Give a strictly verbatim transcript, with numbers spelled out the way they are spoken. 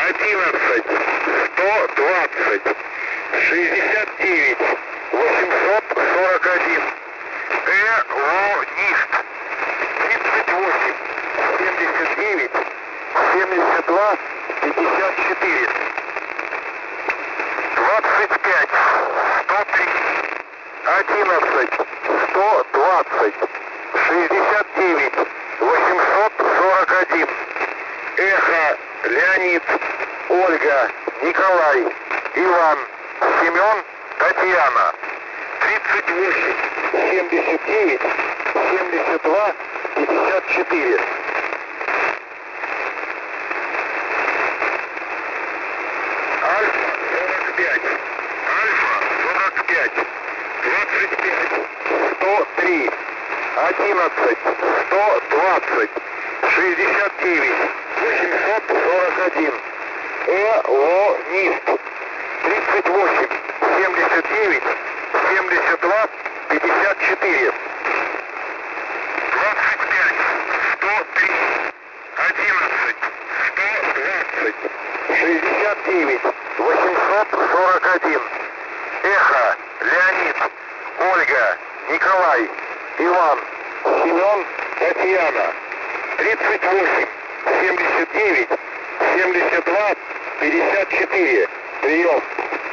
одиннадцать, сто двадцать, шестьдесят девять, восемьсот сорок один. Элонист. тридцать восемь, семьдесят девять, семьдесят два, пятьдесят четыре. двадцать пять, сто три, одиннадцать, сто двадцать, шестьдесят девять, восемьсот сорок один. Эхо, Леонид, Ольга, Николай, Иван, Семен, Татьяна. тридцать восемь, семьдесят девять, семьдесят два, пятьдесят четыре. Альфа сорок пять, Альфа сорок пять, двадцать пять, сто три, одиннадцать, сто двадцать, шестьдесят девять, восемьсот сорок один. Элонист. тридцать восемь, семьдесят девять, семьдесят два, пятьдесят четыре. двадцать пять, сто три, одиннадцать, сто двадцать, шестьдесят девять, восемьсот сорок один. Эхо, Леонид, Ольга, Николай, Иван, Семен, Татьяна. тридцать восемь, семьдесят девять, семьдесят два, пятьдесят четыре. Прием.